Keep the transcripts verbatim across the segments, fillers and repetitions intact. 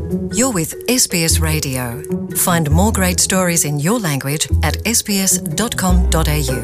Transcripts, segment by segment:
You're with S B S Radio. Find more great stories in your language at s b s dot com dot a u.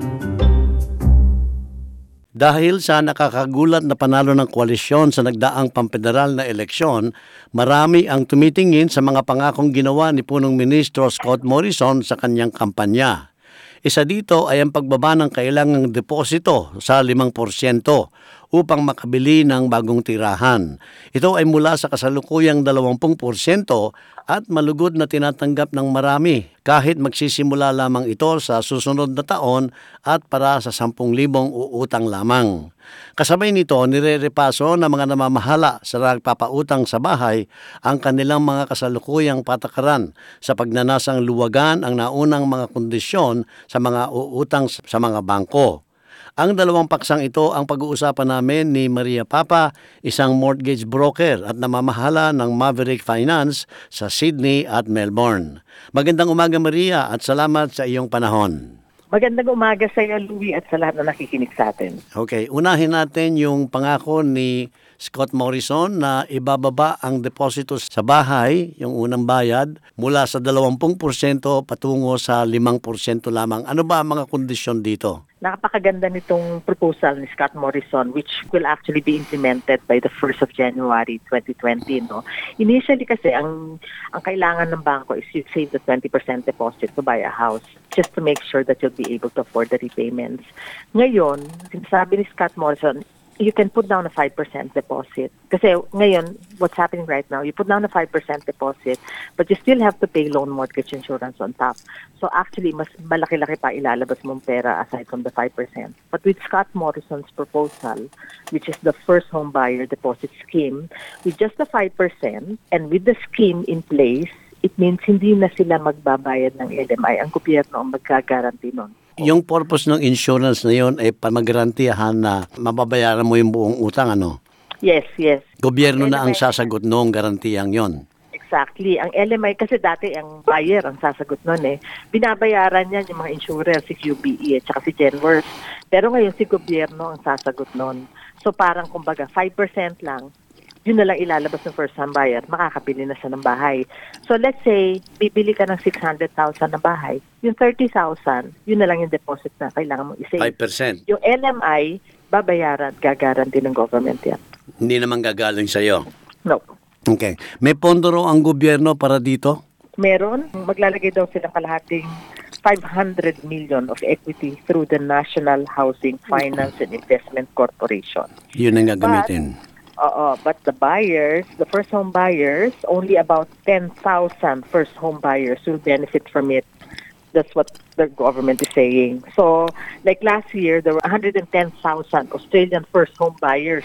Dahil sa nakakagulat na panalo ng koalisyon sa nagdaang pamfederal na eleksyon, marami ang tumitingin sa mga pangakong ginawa ni punong ministro Scott Morrison sa kanyang kampanya. Isa dito ay ang pagbaba ng kailangang deposito sa limang porsyento upang makabili ng bagong tirahan. Ito ay mula sa kasalukuyang dalawampung porsyento at malugod na tinatanggap ng marami kahit magsisimula lamang ito sa susunod na taon at para sa sampung libong uutang lamang. Kasabay nito, nire-repaso ng mga namamahala sa nagpapautang sa bahay ang kanilang mga kasalukuyang patakaran sa pagnanasang luwagan ang naunang mga kondisyon sa mga uutang sa mga bangko. Ang dalawang paksang ito ang pag-uusapan namin ni Maria Papa, isang mortgage broker at namamahala ng Maverick Finance sa Sydney at Melbourne. Magandang umaga, Maria, at salamat sa iyong panahon. Magandang umaga sa iyo, Louie, at sa lahat na nakikinig sa atin. Okay, unahin natin yung pangako ni Scott Morrison na ibababa ang deposito sa bahay, yung unang bayad, mula sa dalawampung porsyento patungo sa limang porsyento lamang. Ano ba ang mga kondisyon dito? Napakaganda nitong proposal ni Scott Morrison, which will actually be implemented by the first of January twenty twenty. No? Initially kasi, ang, ang kailangan ng bangko is you save the twenty percent deposit to buy a house just to make sure that you'll be able to afford the repayments. Ngayon, sinasabi ni Scott Morrison, you can put down a five percent deposit. Kasi ngayon, what's happening right now, you put down a five percent deposit, but you still have to pay loan mortgage insurance on top. So actually, mas malaki-laki pa ilalabas mong pera aside from the five percent. But with Scott Morrison's proposal, which is the first home buyer deposit scheme, with just the five percent and with the scheme in place, it means hindi na sila magbabayad ng L M I. Ang gobyerno ang magkagaranti nun. Yung purpose ng insurance na yun ay pamagarantiyahan na mababayaran mo yung buong utang, ano? Yes, yes. Gobyerno na ang sasagot noong garantiyang yon. Exactly. Ang L M I kasi dati ang buyer ang sasagot nun eh. Binabayaran niyan yung mga insurer, si Q B E at saka si Genworth. Pero ngayon si gobyerno ang sasagot nun. So parang kumbaga five percent lang, yun na lang ilalabas ng first time buyer, makakabili na siya ng bahay. So let's say, bibili ka ng six hundred thousand na bahay, yung thirty thousand, yun na lang yung deposit na kailangan mong isave. five percent. Yung L M I, babayaran, gagaranti ng government yan. Hindi naman gagaling sa'yo? No. Okay. May pondo raw ang gobyerno para dito? Meron. Maglalagay daw silang kalahating five hundred million of equity through the National Housing Finance and Investment Corporation. Yun ang gagamitin. But, Oo, but the buyers, the first home buyers, only about ten thousand first home buyers will benefit from it. That's what the government is saying. So, like last year, there were one hundred ten thousand Australian first home buyers.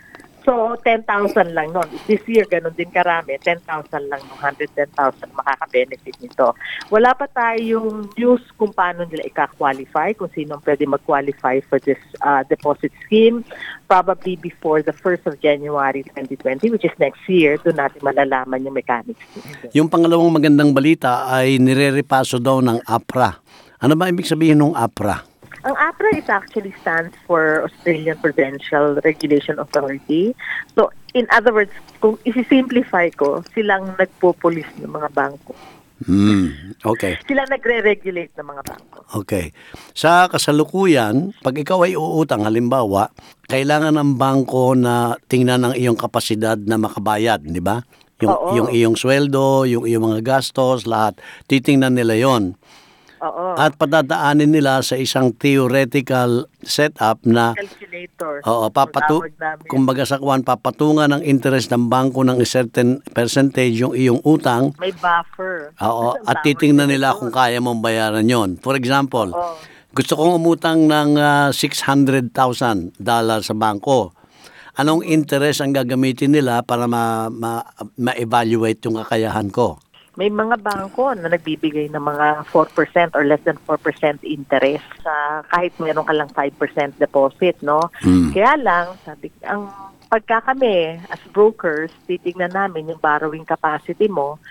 So, ten thousand lang nun. This year, ganun din karami. ten thousand lang, one hundred ten thousand makaka-benefit nito. Wala pa tayong news kung paano nila ika-qualify, kung sino pwede mag-qualify for this uh, deposit scheme. Probably before the first of January twenty twenty, which is next year, doon natin malalaman yung mechanics. Yung pangalawang magandang balita ay nire-repaso daw ng APRA. Ano ba ibig sabihin ng APRA? Ang APRA is actually stands for Australian Prudential Regulation Authority. So, in other words, kung isi-simplify ko, silang nagpo-police ng mga bangko. Hmm, okay. Silang nagre-regulate ng mga bangko. Okay. Sa kasalukuyan, pag ikaw ay uutang, halimbawa, kailangan ng bangko na tingnan ang iyong kapasidad na makabayad, di ba? Yung, Oo. yung iyong sweldo, yung iyong mga gastos, lahat. Titingnan nila yon. Oo. At padadaanin nila sa isang theoretical setup na Calculator. oo, papatu kumbaga sa kuwan, papatungan ng interest ng bangko ng certain percentage yung iyong utang. May buffer. Oo, at titingnan nila kung kaya mong bayaran yon. For example, Oo. gusto kong umutang ng uh, six hundred thousand dollars sa bangko. Anong interest ang gagamitin nila para ma, ma, ma-evaluate yung kakayahan ko? May mga bangko na nagbibigay ng mga four percent or less than four percent interest sa kahit meron ka lang five percent deposit, no? Hmm. Kaya lang, sabi, ang pagka kami as brokers, titignan namin yung borrowing capacity mo,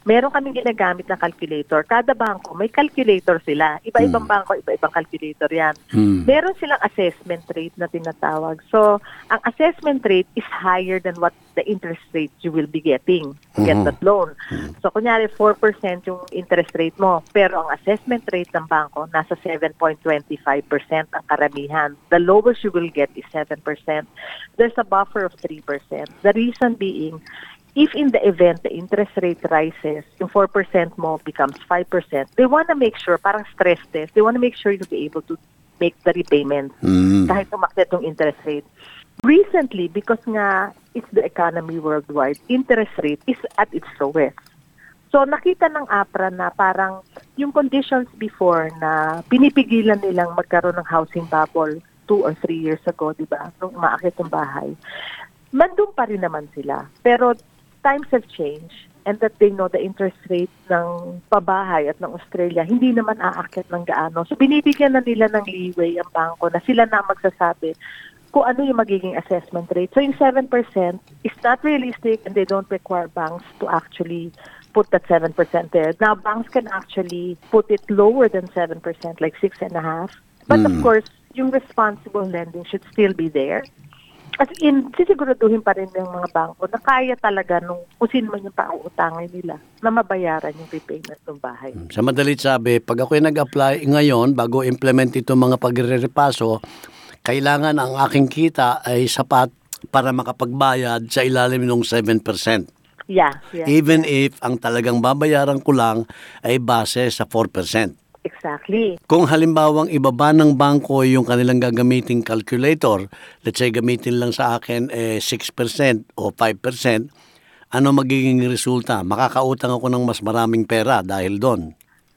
meron kaming ginagamit na calculator. Kada bangko, may calculator sila. Iba-ibang Mm. bangko, iba-ibang calculator yan. Mm. Meron silang assessment rate na tinatawag. So, ang assessment rate is higher than what the interest rate you will be getting to get Mhm. that loan. So, kunyari, four percent yung interest rate mo. Pero ang assessment rate ng bangko, nasa seven point two five percent ang karamihan. The lowest you will get is seven percent. There's a buffer of three percent. The reason being, if in the event the interest rate rises, yung four percent mo becomes five percent, they want to make sure, parang stress test, they want to make sure you'll be able to make the repayment Mm. kahit umakyat yung interest rate. Recently, because nga it's the economy worldwide, interest rate is at its lowest. So nakita ng APRA na parang yung conditions before na pinipigilan nilang magkaroon ng housing bubble two or three years ago, di ba, nung umaakit yung bahay, nandun pa rin naman sila. Pero times have changed and that they know the interest rate ng pabahay at ng Australia hindi naman aakyat ng gaano. So binibigyan na nila ng leeway ang bangko na sila na magsasabi kung ano yung magiging assessment rate. So yung seven percent is not realistic and they don't require banks to actually put that seven percent there. Now banks can actually put it lower than seven percent, like six and a half. But of Mm. course, yung responsible lending should still be there. As in, sisiguraduhin pa rin ng mga bangko na kaya talaga nung kung sino man yung pauutangin nila na mabayaran yung repayment ng bahay. Sa madalit sabi, pag ako'y nag-apply ngayon, bago implement itong mga pagre-repaso, kailangan ang aking kita ay sapat para makapagbayad sa ilalim ng seven percent. Yeah, yeah. Even if ang talagang babayaran ko lang ay base sa four percent. Exactly. Kung halimbawang ibaba ng bangko yung kanilang gagamiting calculator, let's say gamitin lang sa akin eh, six percent o five percent, ano magiging resulta? Makakautang ako ng mas maraming pera dahil doon.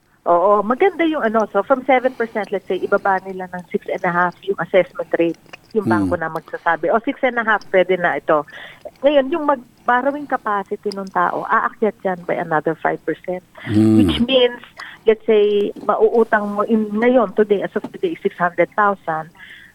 Oo, maganda yung ano. So from seven percent, let's say, ibaba nila ng six and a half yung assessment rate. Yung bangko na magsasabi, o six and a half, pwede na ito. Ngayon, yung mag-borrowing capacity ng tao, aakyat yan by another five percent. Mm. Which means, let's say, mauutang mo in, ngayon, today, as of today, six hundred thousand.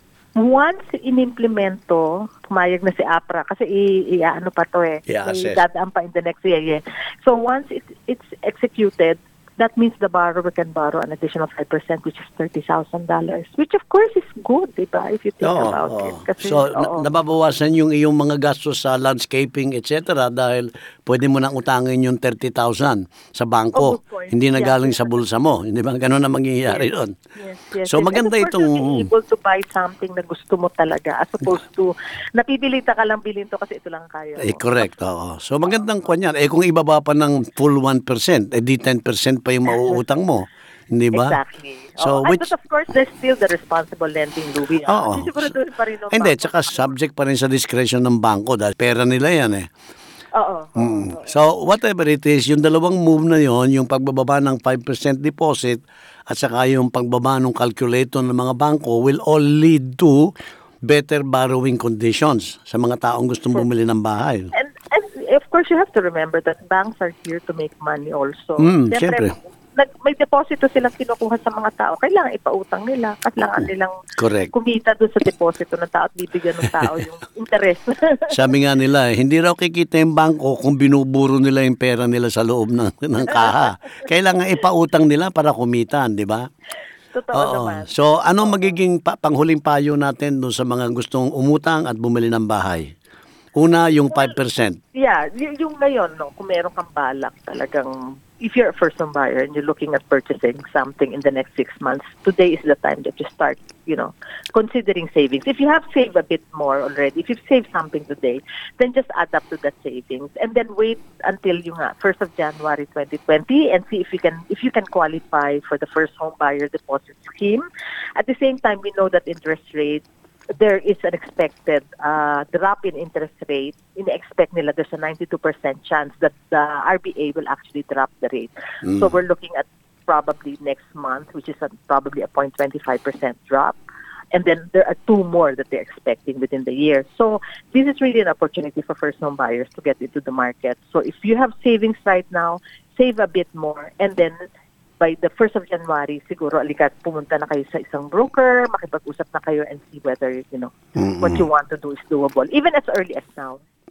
Once inimplemento, pumayag na si APRA, kasi i, i ano pa to eh, I-assess. dadaan pa in the next year. Yeah. So once it, it's executed, that means the borrower can borrow an additional five percent, which is thirty thousand dollars, which of course is good, diba, if you think Oo, about oo. it. Kasi, So, na- oo. nababawasan yung iyong mga gastos sa landscaping, et cetera dahil pwede mo nang utangin yung thirty thousand sa Oh, bangko. good point. Hindi na Yeah, galing sa bulsa mo. Hindi ba? Ganun na mangyayari doon. Yes, yes, So, yes. maganda And of course, itong... you'll be able to buy something na gusto mo talaga as opposed to napipilita ka lang bilhin to kasi ito lang kaya mo. Eh, correct. Oo. So, magandang kwan yan. Eh, kung ibaba pa ng full one percent, eh, di ten percent pa yung mauutang mo. Hindi ba? Exactly. So, Oh, which... and but of course, there's still the responsible lending, Louie. Oo. Siguraduhin pa rin ng Hindi, bangko. tsaka subject pa rin sa discretion ng bangko dahil pera nila yan eh. Oo. oo. Mm. So, whatever it is, yung dalawang move na yon, yung pagbababa ng five percent deposit at saka yung pagbaba ng calculator ng mga bangko will all lead to better borrowing conditions sa mga taong gustong bumili ng bahay. And, and of course, you have to remember that banks are here to make money also. Mm, Siyempre, siyempre. nag, may deposito silang kinukuha sa mga tao. Kailangan ipautang nila. Kailangan nilang Correct. kumita doon sa deposito ng tao at bibigyan ng tao yung interest. Sabi nga nila, eh, hindi raw kikita yung bangko kung binuburo nila yung pera nila sa loob ng, ng kaha. Kailangan ipautang nila para kumitan, di ba? Totoo Oo. naman. So, ano magiging pa- panghuling payo natin doon sa mga gustong umutang at bumili ng bahay? Una, yung five percent. Yeah, y- yung ngayon, no, kung meron kang balak talagang, if you're a first-time buyer and you're looking at purchasing something in the next six months, today is the time that you start, you know, considering savings. If you have saved a bit more already, if you've saved something today, then just add up to that savings and then wait until yung uh, first of January twenty twenty and see if you can if you can qualify for the first home buyer deposit scheme. At the same time, we know that interest rates, there is an expected uh, drop in interest rate. In-expect nila there's a ninety-two percent chance that the R B A will actually drop the rate. Mm. So we're looking at probably next month, which is a, probably a zero point two five percent drop. And then there are two more that they're expecting within the year. So this is really an opportunity for first home buyers to get into the market. So if you have savings right now, save a bit more and then by the first of January, siguro alikat pumunta na kayo sa isang broker, makipag-usap na kayo and see whether, you know, Mm-mm. what you want to do is doable, even as early as now.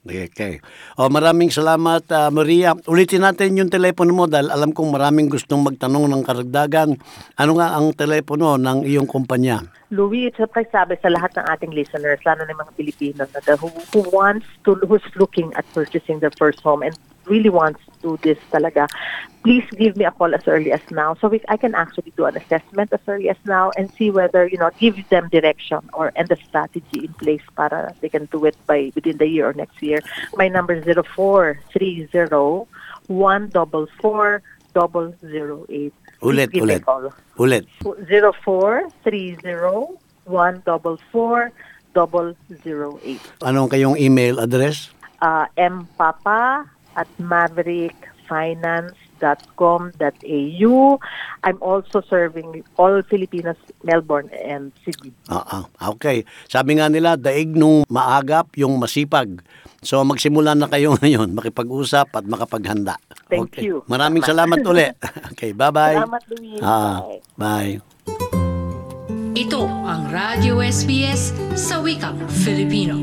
Okay. O, maraming salamat, ah, Maria. Ulitin natin yung telepono mo dahil alam kong maraming gustong magtanong ng karagdagan. Ano nga ang telepono ng iyong kumpanya? Louis, it's a sabi sa lahat ng ating listeners, lalo na yung mga Pilipino na the, who, who wants to, who's looking at purchasing their first home and really wants to do this talaga, please give me a call as early as now so we, I can actually do an assessment as early as now and see whether, you know, give them direction or and the strategy in place para they can do it by within the year or next year. My number is zero four three zero one four four zero zero eight. Ulit, Please give me ulit. a call. Ulit. zero four three zero one four four zero zero eight. Anong kayong email address? Uh, mpapa at maverickfinance dot com dot a u. I'm also serving all Filipinas, Melbourne and Sydney. Ah, ah, okay. Sabi nga nila, daig nung maagap yung masipag. So magsimula na kayo ngayon, makipag-usap at makapaghanda. Thank Okay. you. Maraming salamat uli. Okay, bye-bye. Salamat, Louise. Ah, Bye. bye. Ito ang Radio S B S sa wikang Filipino.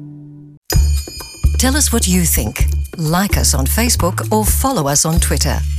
Tell us what you think. Like us on Facebook or follow us on Twitter.